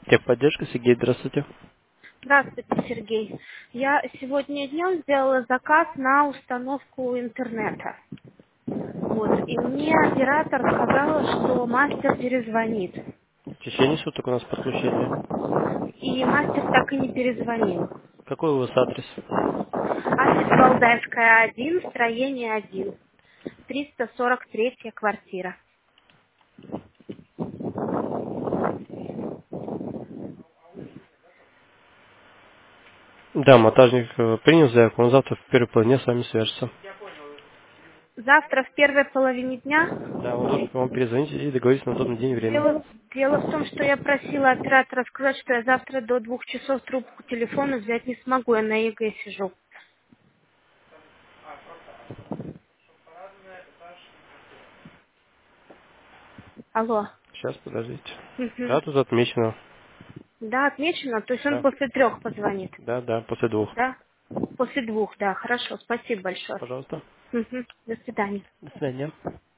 Техподдержка, Сергей, здравствуйте. Здравствуйте, Сергей. Я сегодня днем сделала заказ на установку интернета. Вот. И мне оператор сказала, что мастер перезвонит. В течение суток у нас подключение. И мастер так и не перезвонил. Какой у вас адрес? Адрес Валдайская, 1, строение 1. 343 квартира. Да, монтажник принял заявку, он завтра в первой половине с вами свяжется. Завтра в первой половине дня. Да, он должен вам перезвонить и договориться на удобный день и время. Дело в том, что я просила оператора сказать, что я завтра до 2 часов трубку телефона взять не смогу, я на ЕГЭ сижу. Алло. Сейчас, подождите. Мгм. Да, тут отмечено. Да, отмечено. То есть он Да, после 3 позвонит. да, да, после 2. Да? После 2, да. Хорошо. Спасибо большое. Пожалуйста. Мгм. До свидания. До свидания.